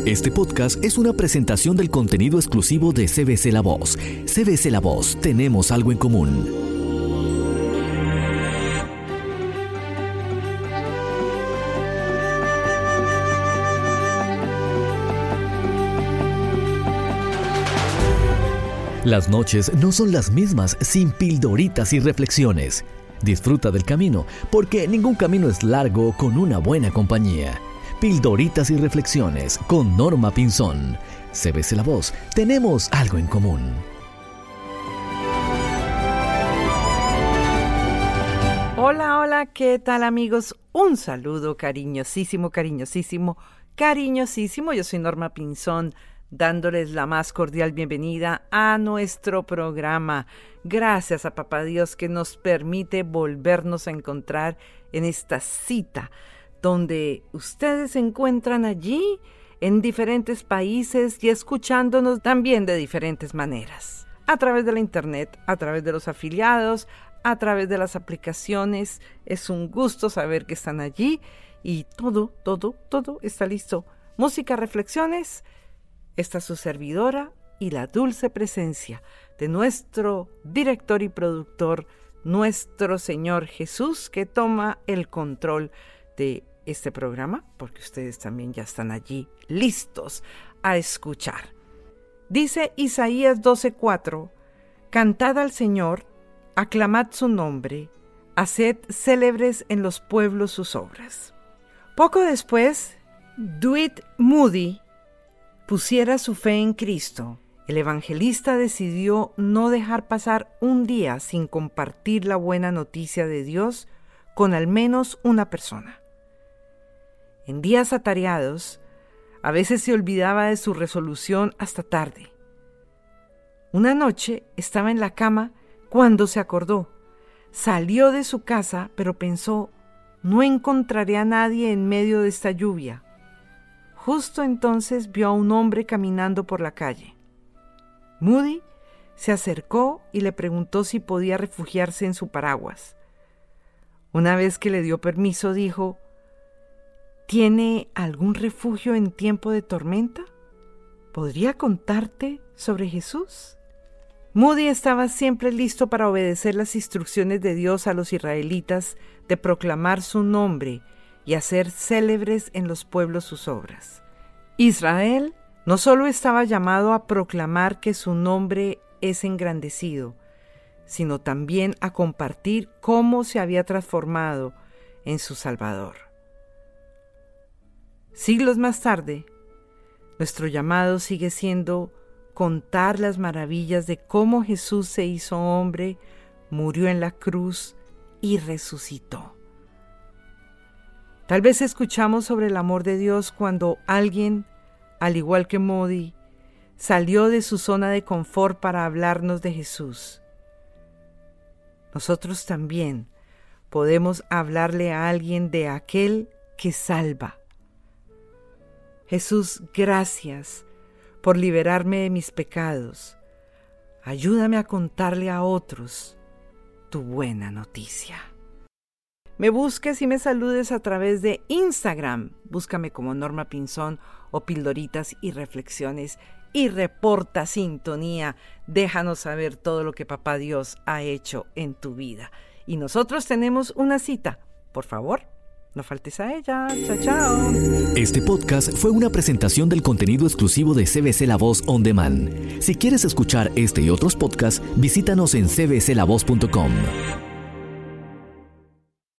Este podcast es una presentación del contenido exclusivo de CBC La Voz. CBC La Voz, tenemos algo en común. Las noches no son las mismas sin pildoritas y reflexiones. Disfruta del camino, porque ningún camino es largo con una buena compañía. Pildoritas y reflexiones con Norma Pinzón. CBC La Voz, tenemos algo en común. Hola, hola, ¿qué tal, amigos? Un saludo cariñosísimo. Yo soy Norma Pinzón, dándoles la más cordial bienvenida a nuestro programa. Gracias a Papá Dios que nos permite volvernos a encontrar en esta cita, donde ustedes se encuentran allí en diferentes países y escuchándonos también de diferentes maneras. A través de la internet, a través de los afiliados, a través de las aplicaciones. Es un gusto saber que están allí y todo está listo. Música, reflexiones. Esta es su servidora y la dulce presencia de nuestro director y productor, nuestro Señor Jesús, que toma el control de este programa, porque ustedes también ya están allí listos a escuchar. Dice Isaías 12:4, cantad al Señor, aclamad su nombre, haced célebres en los pueblos sus obras. Poco después, Dwight Moody pusiera su fe en Cristo. El evangelista decidió no dejar pasar un día sin compartir la buena noticia de Dios con al menos una persona. En días atareados, a veces se olvidaba de su resolución hasta tarde. Una noche estaba en la cama cuando se acordó. Salió de su casa, pero pensó, no encontraré a nadie en medio de esta lluvia. Justo entonces vio a un hombre caminando por la calle. Moody se acercó y le preguntó si podía refugiarse en su paraguas. Una vez que le dio permiso, dijo, ¿tiene algún refugio en tiempo de tormenta? ¿Podría contarte sobre Jesús? Moody estaba siempre listo para obedecer las instrucciones de Dios a los israelitas de proclamar su nombre y hacer célebres en los pueblos sus obras. Israel no solo estaba llamado a proclamar que su nombre es engrandecido, sino también a compartir cómo se había transformado en su Salvador. Siglos más tarde, nuestro llamado sigue siendo contar las maravillas de cómo Jesús se hizo hombre, murió en la cruz y resucitó. Tal vez escuchamos sobre el amor de Dios cuando alguien, al igual que Moody, salió de su zona de confort para hablarnos de Jesús. Nosotros también podemos hablarle a alguien de aquel que salva. Jesús, gracias por liberarme de mis pecados. Ayúdame a contarle a otros tu buena noticia. Me busques y me saludes a través de Instagram. Búscame como Norma Pinzón o Pildoritas y Reflexiones y reporta sintonía. Déjanos saber todo lo que Papá Dios ha hecho en tu vida. Y nosotros tenemos una cita. Por favor, no faltes a ella. Chao, chao. Este podcast fue una presentación del contenido exclusivo de CBC La Voz On Demand. Si quieres escuchar este y otros podcasts, visítanos en cbclavoz.com.